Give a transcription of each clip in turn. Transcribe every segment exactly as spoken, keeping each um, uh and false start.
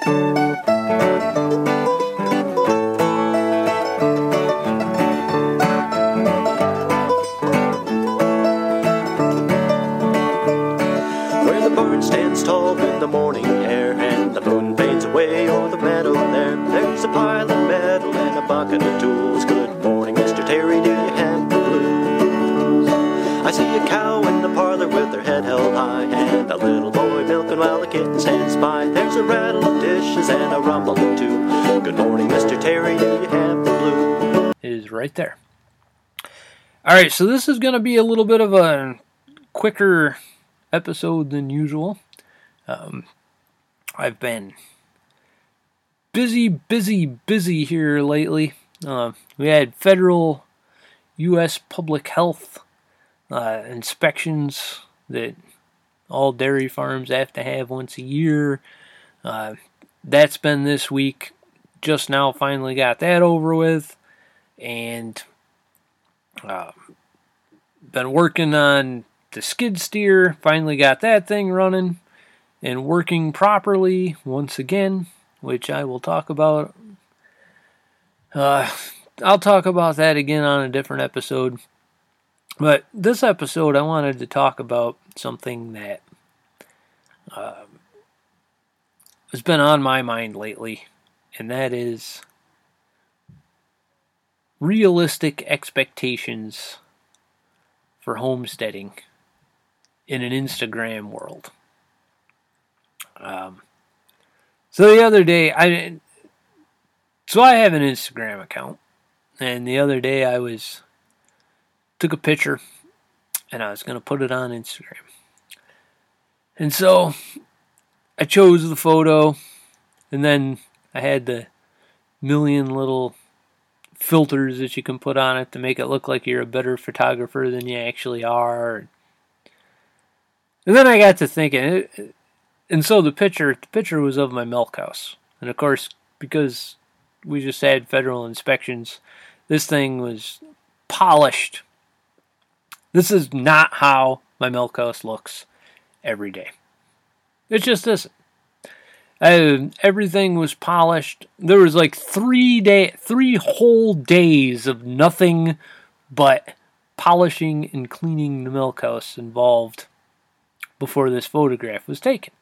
Where the barn stands tall in the morning air, and the moon fades away o'er the meadow there, there's a pile of metal and a bucket of tools. Good morning, Mister Terry, do you have the blues? I see a cow in the parlor with her head held high, and a little boy milking while the kitten stands by. There's a rattle of dishes and a rumble of two. Good morning, Mister Terry, do you have the blues? It is right there. Alright, so this is going to be a little bit of a quicker episode than usual. Um, I've been busy, busy, busy here lately. Uh, we had federal U S public health uh, inspections that all dairy farms have to have once a year. Uh, that's been this week. Just now finally got that over with. And uh, been working on the skid steer. Finally got that thing running and working properly once again, which I will talk about. Uh, I'll talk about that again on a different episode. But this episode, I wanted to talk about something that uh, has been on my mind lately, and that is realistic expectations for homesteading in an Instagram world. Um, so the other day, I so I have an Instagram account, and the other day I was took a picture, and I was going to put it on Instagram. And so I chose the photo, and then I had the million little filters that you can put on it to make it look like you're a better photographer than you actually are. And then I got to thinking, and so the picture, the picture was of my milk house. And of course, because we just had federal inspections, this thing was polished. This is not how my milk house looks every day. It just isn't. Uh, everything was polished. There was like three day, three whole days of nothing but polishing and cleaning the milk house involved before this photograph was taken.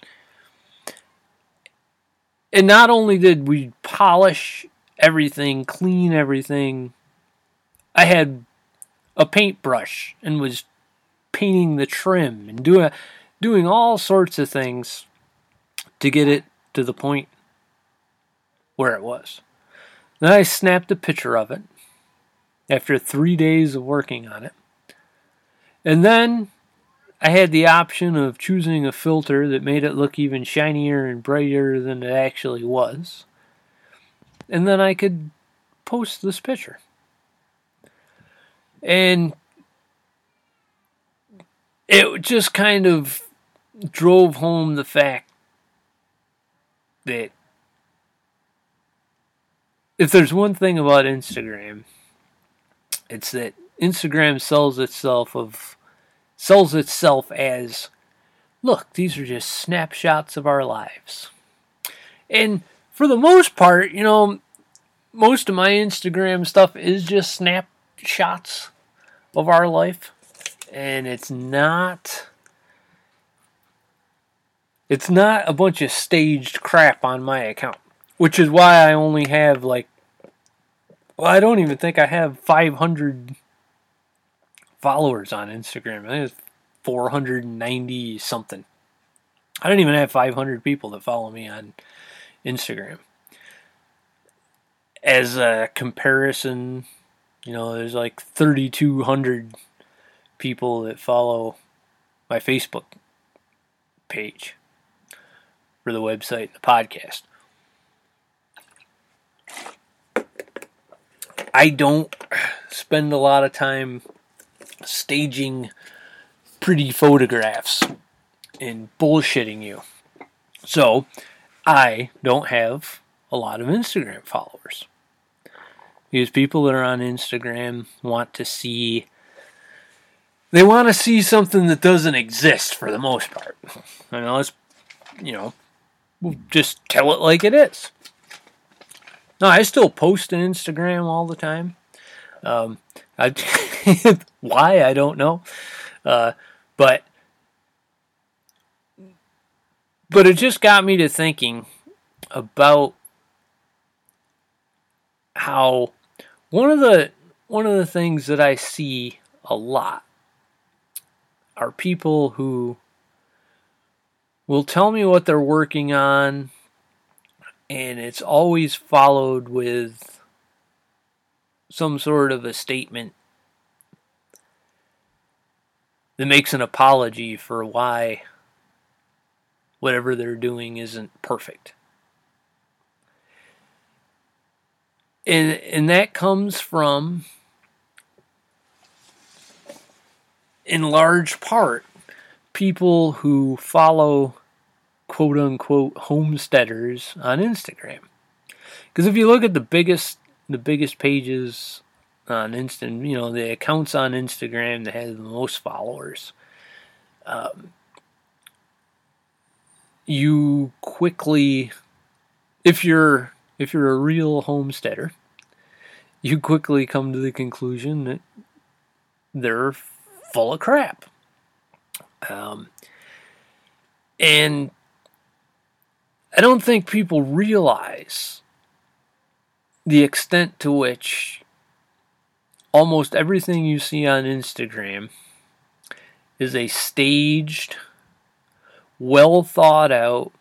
And not only did we polish everything, clean everything, I had a paintbrush and was painting the trim and doing doing all sorts of things to get it to the point where it was. Then I snapped a picture of it after three days of working on it. And then I had the option of choosing a filter that made it look even shinier and brighter than it actually was. And then I could post this picture. And it just kind of drove home the fact that if there's one thing about Instagram, it's that Instagram sells itself of sells itself as, look, these are just snapshots of our lives. And for the most part, you know, most of my Instagram stuff is just snapshots of our life. And it's not it's not a bunch of staged crap on my account. Which is why I only have like, well, I don't even think I have five hundred followers on Instagram. I think it's four hundred ninety something. I don't even have five hundred people that follow me on Instagram. As a comparison, you know, there's like thirty-two hundred people that follow my Facebook page for the website and the podcast. I don't spend a lot of time staging pretty photographs and bullshitting you. So, I don't have a lot of Instagram followers. Because people that are on Instagram want to see They want to see something that doesn't exist for the most part. I know, let's, you know, We'll just tell it like it is. No, I still post on Instagram all the time. Um, I, why, I don't know. Uh, but, but it just got me to thinking about how one of the, one of the things that I see a lot are people who will tell me what they're working on, and it's always followed with some sort of a statement that makes an apology for why whatever they're doing isn't perfect. And and that comes from, in large part, people who follow quote-unquote homesteaders on Instagram. Because if you look at the biggest the biggest pages on Insta, you know, the accounts on Instagram that have the most followers, um, you quickly, if you're if you're a real homesteader, you quickly come to the conclusion that they're full of crap. Um, and I don't think people realize the extent to which almost everything you see on Instagram is a staged, well thought out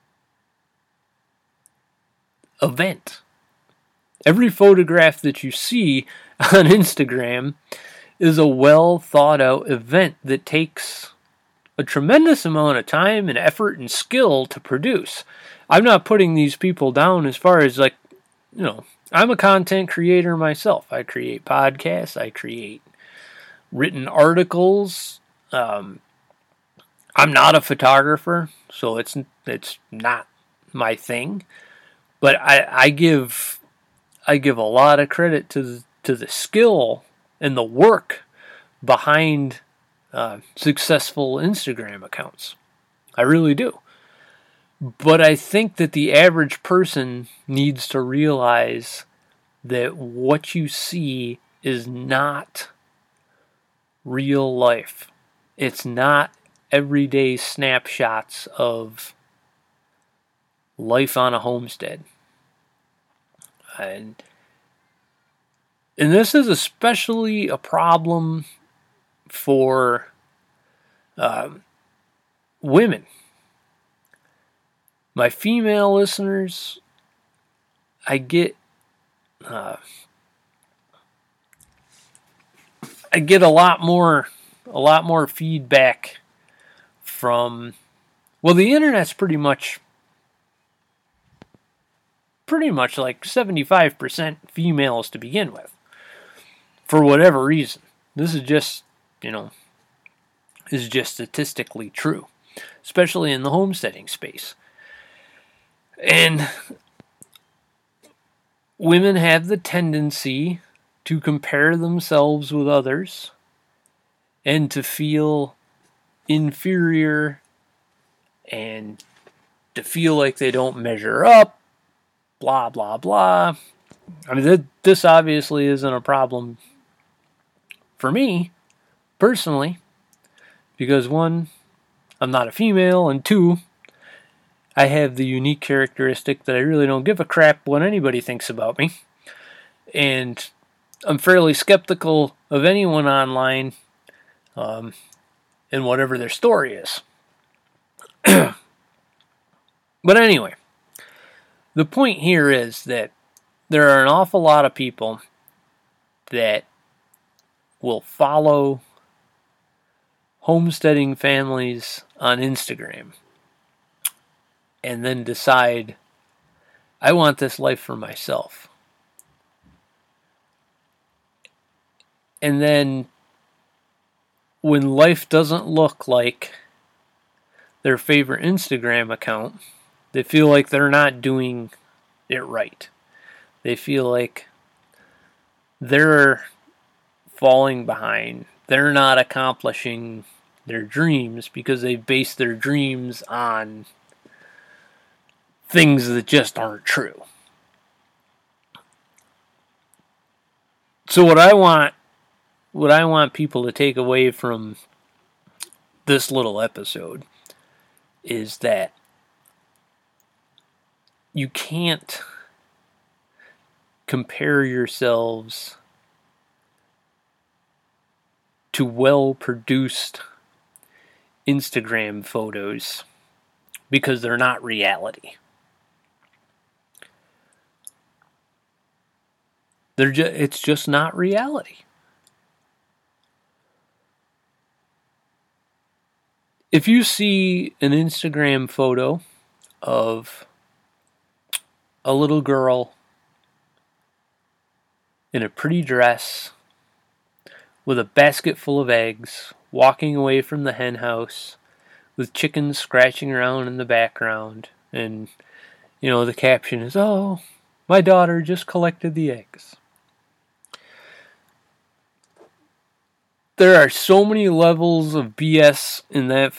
event. Every photograph that you see on Instagram is a well thought out event that takes a tremendous amount of time and effort and skill to produce. I'm not putting these people down as far as, like, you know, I'm a content creator myself. I create podcasts. I create written articles. Um, I'm not a photographer, so it's it's not my thing. But I, I give I give a lot of credit to the, to the skill and the work behind uh, successful Instagram accounts. I really do. But I think that the average person needs to realize that what you see is not real life. It's not everyday snapshots of life on a homestead. And, and this is especially a problem for um, women. My female listeners, I get uh, I get a lot more a lot more feedback from, well, the internet's pretty much pretty much like seventy-five percent females to begin with, for whatever reason. This is just, you know, is just statistically true, especially in the homesteading space. And women have the tendency to compare themselves with others and to feel inferior and to feel like they don't measure up, blah, blah, blah. I mean, th- this obviously isn't a problem for me, personally, because one, I'm not a female, and two, I have the unique characteristic that I really don't give a crap what anybody thinks about me. And I'm fairly skeptical of anyone online um, and whatever their story is. But anyway, the point here is that there are an awful lot of people that will follow homesteading families on Instagram and then decide, I want this life for myself. And then when life doesn't look like their favorite Instagram account, they feel like they're not doing it right. They feel like they're falling behind. They're not accomplishing their dreams because they base their dreams on things that just aren't true. So what I want, what I want people to take away from this little episode is that you can't compare yourselves to well-produced Instagram photos because they're not reality. They're ju- it's just not reality. If you see an Instagram photo of a little girl in a pretty dress with a basket full of eggs, walking away from the hen house, with chickens scratching around in the background, and, you know, the caption is, "Oh, my daughter just collected the eggs." There are so many levels of B S in that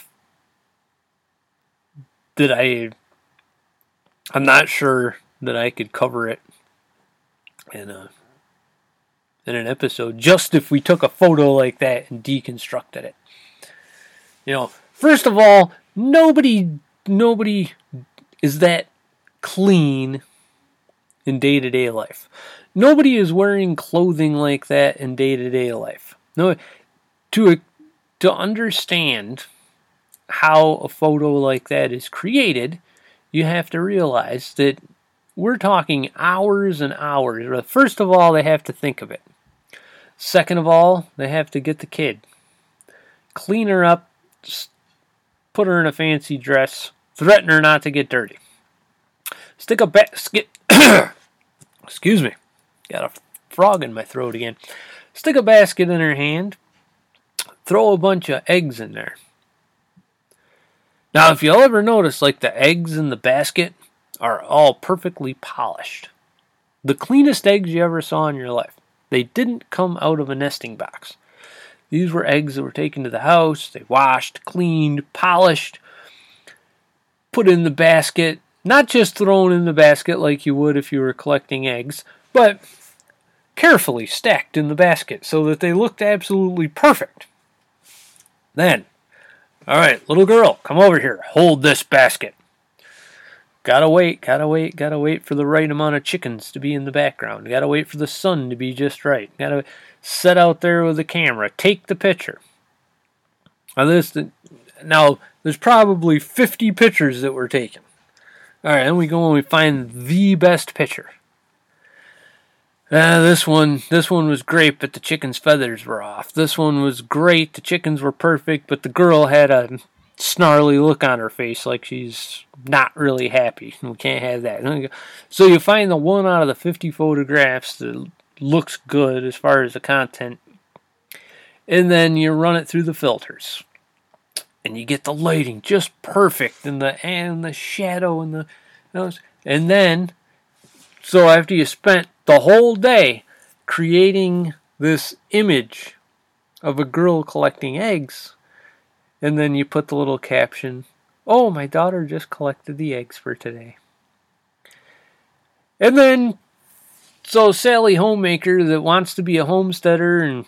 that I, I'm not sure that I could cover it in a in an episode, just if we took a photo like that and deconstructed it. You know, first of all, nobody nobody is that clean in day-to-day life. Nobody is wearing clothing like that in day-to-day life. No, to to understand how a photo like that is created, you have to realize that we're talking hours and hours. First of all, they have to think of it. Second of all, they have to get the kid, clean her up, put her in a fancy dress, threaten her not to get dirty. Stick a basket, excuse me, got a frog in my throat again. Stick a basket in her hand, throw a bunch of eggs in there. Now, if you'll ever notice, like the eggs in the basket are all perfectly polished. The cleanest eggs you ever saw in your life. They didn't come out of a nesting box. These were eggs that were taken to the house. They washed, cleaned, polished, put in the basket. Not just thrown in the basket like you would if you were collecting eggs, but carefully stacked in the basket so that they looked absolutely perfect. Then, all right, little girl, come over here. Hold this basket. Gotta wait, gotta wait, gotta wait for the right amount of chickens to be in the background. Gotta wait for the sun to be just right. Gotta sit out there with the camera. Take the picture. Now, this, now there's probably fifty pictures that were taken. All right, then we go and we find the best picture. Uh, this one, this one was great, but the chicken's feathers were off. This one was great, the chickens were perfect, but the girl had a snarly look on her face like she's not really happy. We can't have that. So you find the one out of the fifty photographs that looks good as far as the content, and then you run it through the filters, and you get the lighting just perfect, and the and the shadow and the, and then so after you spent the whole day creating this image of a girl collecting eggs, and then you put the little caption, "Oh, my daughter just collected the eggs for today." And then, so Sally Homemaker that wants to be a homesteader, and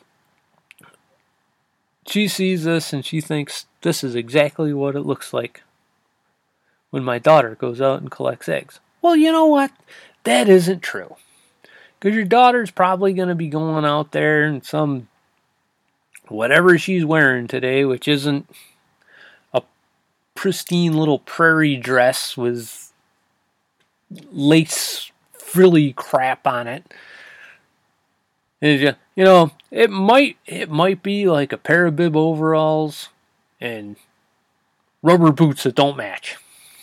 she sees this and she thinks, this is exactly what it looks like when my daughter goes out and collects eggs. Well, you know what? That isn't true. Because your daughter's probably going to be going out there in some, whatever she's wearing today, which isn't a pristine little prairie dress with lace frilly crap on it. And you, you know, it might it might be like a pair of bib overalls and rubber boots that don't match.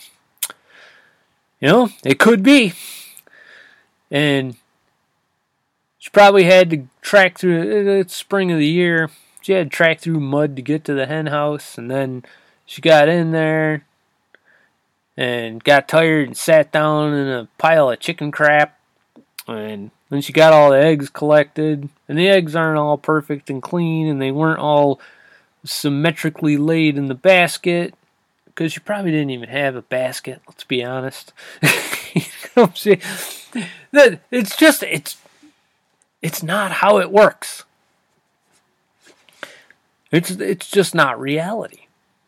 You know, it could be. And she probably had to track through, it's spring of the year, she had to track through mud to get to the hen house, and then she got in there and got tired and sat down in a pile of chicken crap, and then she got all the eggs collected, and the eggs aren't all perfect and clean, and they weren't all symmetrically laid in the basket, because you probably didn't even have a basket, let's be honest. You know what I'm saying? That it's just, it's, it's not how it works. It's, it's just not reality.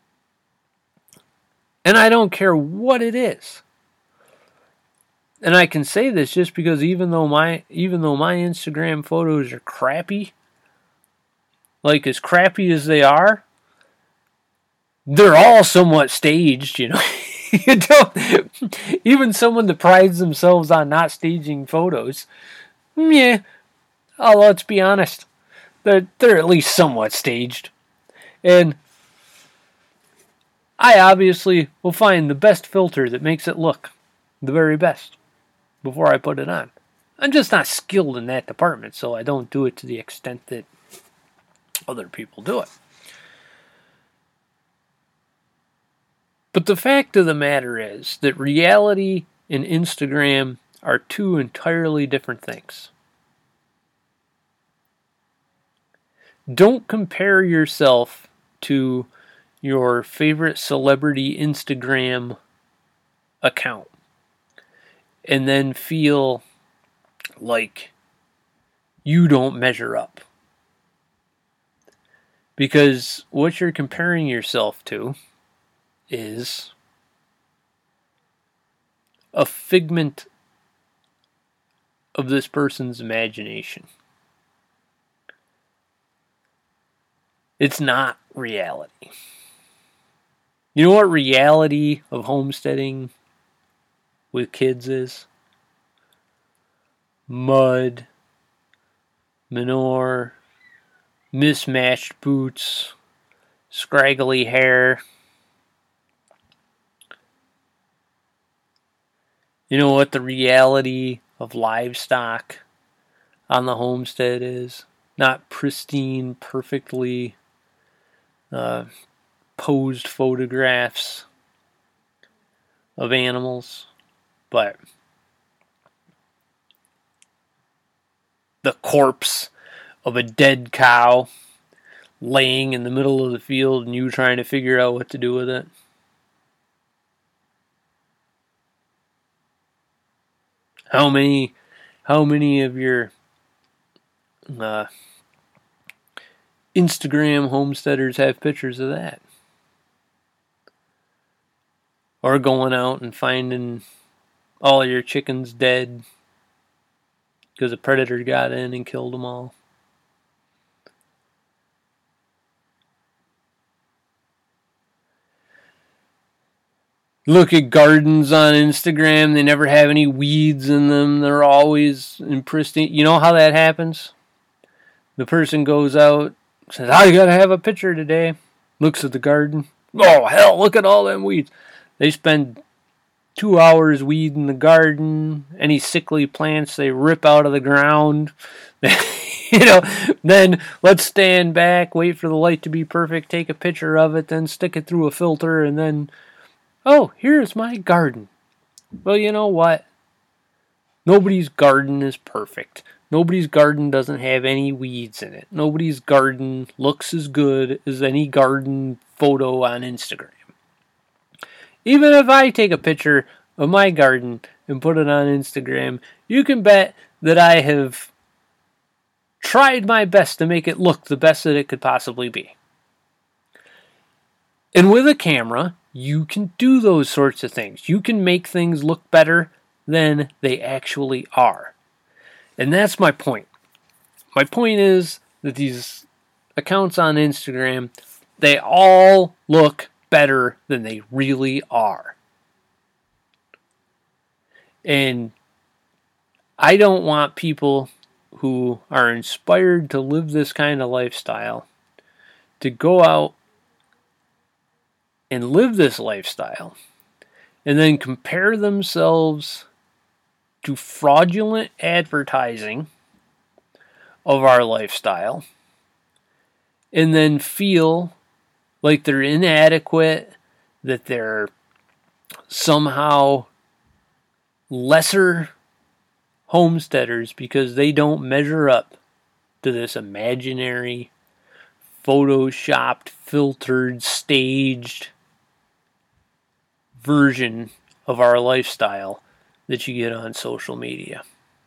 And I don't care what it is. And I can say this just because even though my even though my Instagram photos are crappy, like as crappy as they are, they're all somewhat staged, you know. You don't, even someone that prides themselves on not staging photos, yeah, oh, let's be honest, they're, they're at least somewhat staged. And I obviously will find the best filter that makes it look the very best before I put it on. I'm just not skilled in that department, so I don't do it to the extent that other people do it. But the fact of the matter is that reality and Instagram are two entirely different things. Don't compare yourself to your favorite celebrity Instagram account and then feel like you don't measure up. Because what you're comparing yourself to is a figment of this person's imagination. It's not reality. You know what reality of homesteading with kids is? Mud, manure, mismatched boots, scraggly hair. You know what the reality of livestock on the homestead is? Not pristine, perfectly uh, posed photographs of animals, but the corpse of a dead cow laying in the middle of the field and you trying to figure out what to do with it. How many, how many of your uh, Instagram homesteaders have pictures of that? Or going out and finding all your chickens dead because a predator got in and killed them all. Look at gardens on Instagram. They never have any weeds in them. They're always in pristine. You know how that happens? The person goes out, says, I gotta have a picture today. Looks at the garden. Oh, hell, look at all them weeds. They spend two hours weeding the garden. Any sickly plants they rip out of the ground. You know, then let's stand back, wait for the light to be perfect, take a picture of it, then stick it through a filter, and then, oh, here's my garden. Well, you know what? Nobody's garden is perfect. Nobody's garden doesn't have any weeds in it. Nobody's garden looks as good as any garden photo on Instagram. Even if I take a picture of my garden and put it on Instagram, you can bet that I have tried my best to make it look the best that it could possibly be. And with a camera, you can do those sorts of things. You can make things look better than they actually are. And that's my point. My point is that these accounts on Instagram, they all look better than they really are. And I don't want people who are inspired to live this kind of lifestyle to go out and live this lifestyle and then compare themselves to fraudulent advertising of our lifestyle and then feel like they're inadequate, that they're somehow lesser homesteaders because they don't measure up to this imaginary, photoshopped, filtered, staged version of our lifestyle that you get on social media.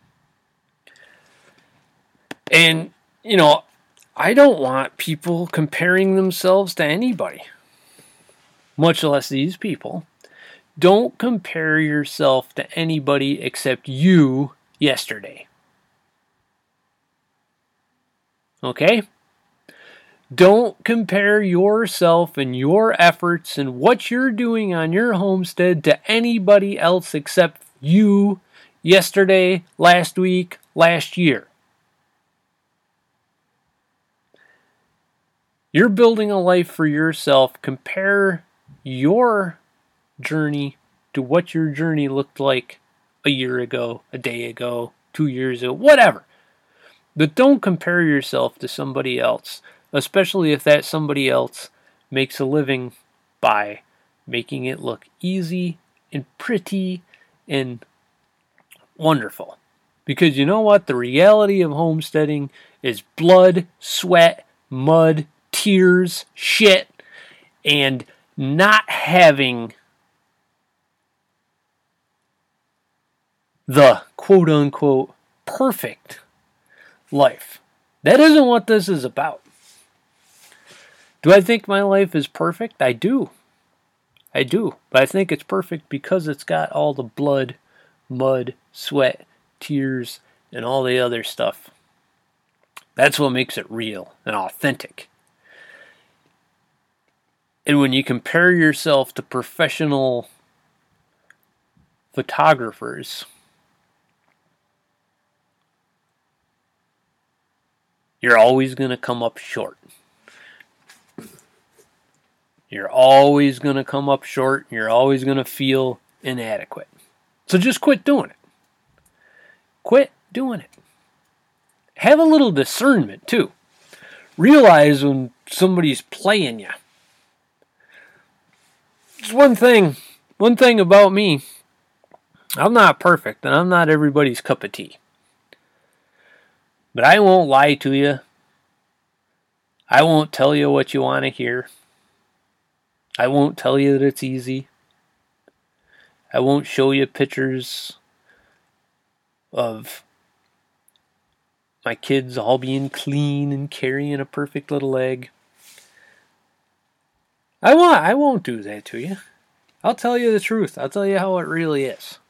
And, you know, I don't want people comparing themselves to anybody, much less these people. Don't compare yourself to anybody except you yesterday. Okay? Don't compare yourself and your efforts and what you're doing on your homestead to anybody else except you yesterday, last week, last year. You're building a life for yourself. Compare your journey to what your journey looked like a year ago, a day ago, two years ago, whatever. But don't compare yourself to somebody else, especially if that somebody else makes a living by making it look easy and pretty and wonderful. Because you know what? The reality of homesteading is blood, sweat, mud, tears, shit, and not having the quote-unquote perfect life. That isn't what this is about. Do I think my life is perfect? I do. I do. But I think it's perfect because it's got all the blood, mud, sweat, tears, and all the other stuff. That's what makes it real and authentic. And when you compare yourself to professional photographers, you're always going to come up short. You're always going to come up short. You're always going to feel inadequate. So just quit doing it. Quit doing it. Have a little discernment, too. Realize when somebody's playing you. Just one thing, one thing about me. I'm not perfect, and I'm not everybody's cup of tea. But I won't lie to you. I won't tell you what you want to hear. I won't tell you that it's easy. I won't show you pictures of my kids all being clean and carrying a perfect little egg. I won't, I won't do that to you. I'll tell you the truth. I'll tell you how it really is.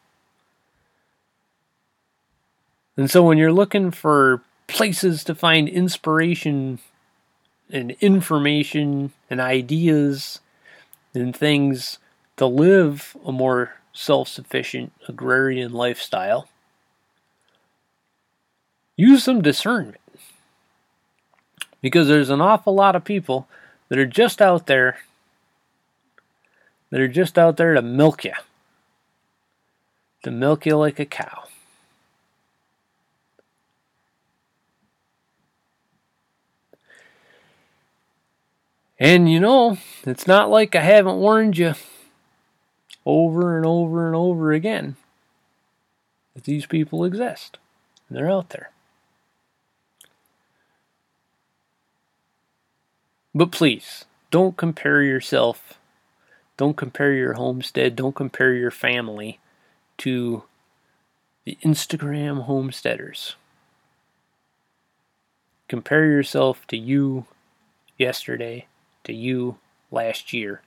And so when you're looking for places to find inspiration and information and ideas and things to live a more self-sufficient agrarian lifestyle, use some discernment. Because there's an awful lot of people that are just out there that are just out there to milk you. To milk you like a cow. And you know, it's not like I haven't warned you over and over and over again that these people exist. And they're out there. But please, don't compare yourself, don't compare your homestead, don't compare your family to the Instagram homesteaders. Compare yourself to you yesterday, to you last year.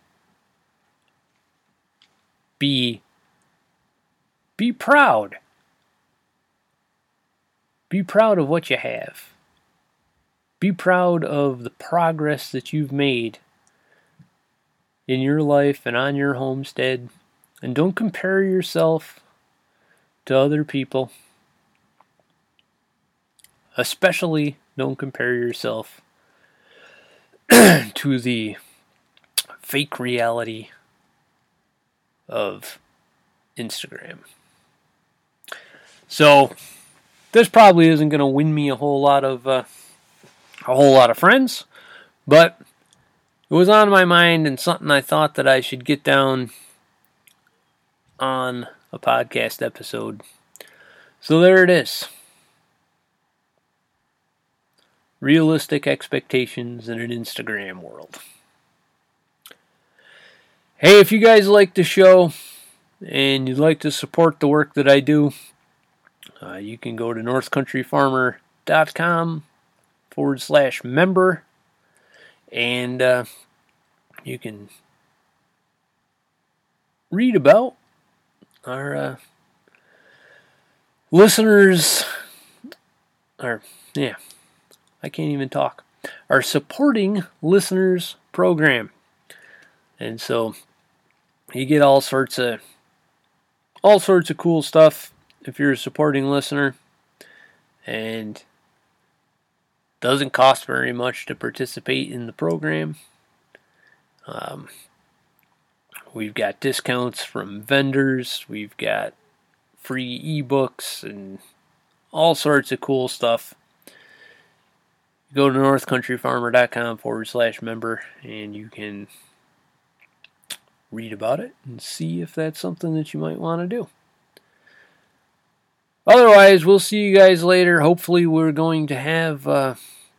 Be, be proud. Be proud of what you have. Be proud of the progress that you've made in your life and on your homestead. And don't compare yourself to other people. Especially don't compare yourself to the fake reality of Instagram. So, this probably isn't going to win me a whole lot of uh, a whole lot of friends, but it was on my mind and something I thought that I should get down on a podcast episode. So there it is. Realistic expectations in an Instagram world. Hey, if you guys like the show and you'd like to support the work that I do, uh, you can go to northcountryfarmer.com forward slash member, and uh, you can read about our uh, listeners, or, yeah, I can't even talk, our supporting listeners program. And so you get all sorts of all sorts of cool stuff if you're a supporting listener, and doesn't cost very much to participate in the program. Um, we've got discounts from vendors, we've got free ebooks and all sorts of cool stuff. Go to northcountryfarmer.com forward slash member and you can read about it and see if that's something that you might want to do. Otherwise, we'll see you guys later. Hopefully, we're going to have uh,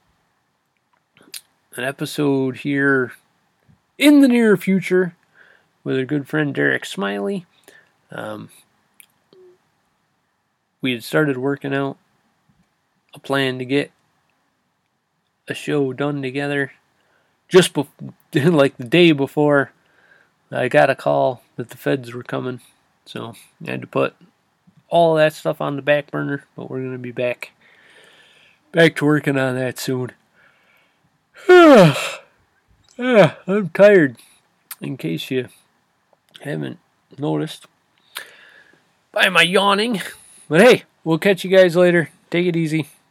an episode here in the near future with our good friend Derek Smiley. Um, we had started working out a plan to get a show done together just be- like the day before I got a call that the feds were coming, so I had to put all that stuff on the back burner, but we're going to be back back to working on that soon. ah, I'm tired, in case you haven't noticed by my yawning. But hey, we'll catch you guys later. Take it easy.